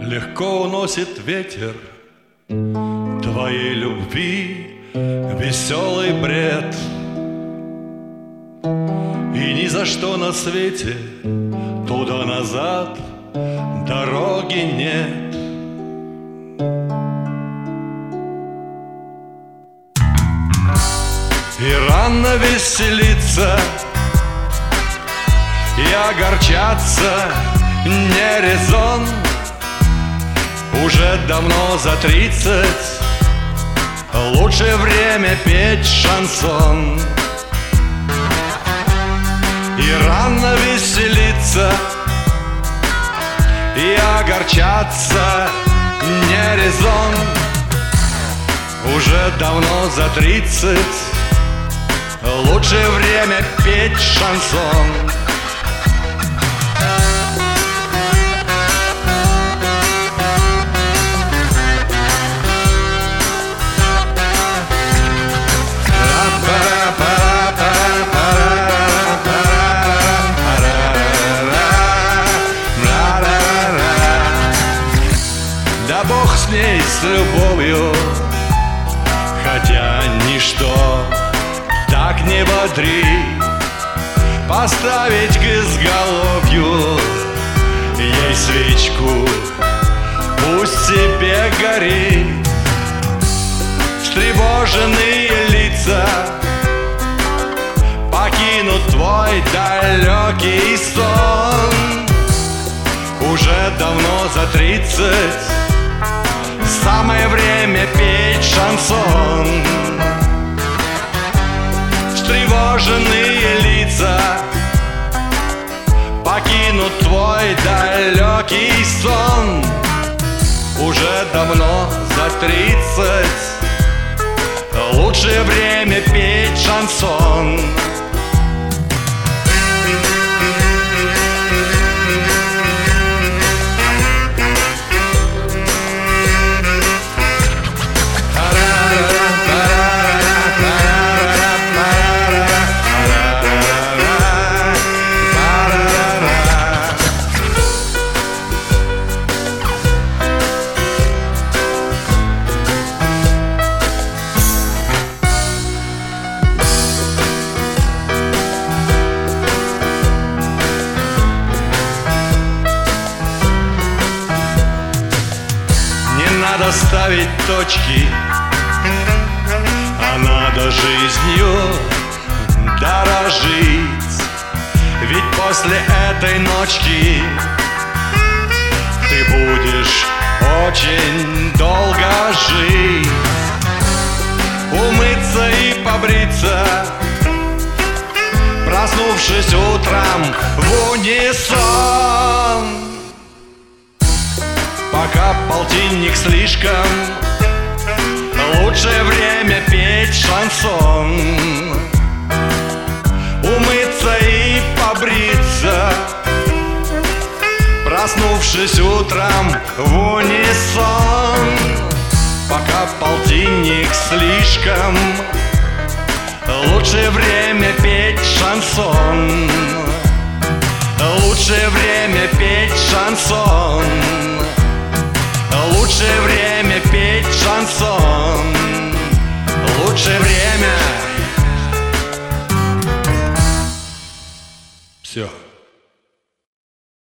Легко уносит ветер твоей любви веселый бред, и ни за что на свете туда-назад дороги нет. И рано веселиться и огорчаться не резон. Уже давно за 30, лучшее время петь шансон. И рано веселиться и огорчаться не резон. Уже давно за 30, лучшее время петь шансон. Да бог с ней, с любовью, хотя ничто так не бодрит. Поставить к изголовью ей свечку, пусть себе горит. Встревоженные лица покинут твой далекий сон. Уже давно за 30, самое время петь шансон. Встревоженные лица покинут твой далекий сон. Уже давно за 30, лучшее время петь шансон. Надо ставить точки, а надо жизнью дорожить. Ведь после этой ночки ты будешь очень долго жить. Умыться и побриться, проснувшись утром в унисон. Пока полтинник слишком, лучшее время петь шансон. Умыться и побриться, проснувшись утром в унисон. Пока полтинник слишком, лучшее время петь шансон. Лучшее время петь шансон. Лучшее время петь шансон. Лучшее время. Все.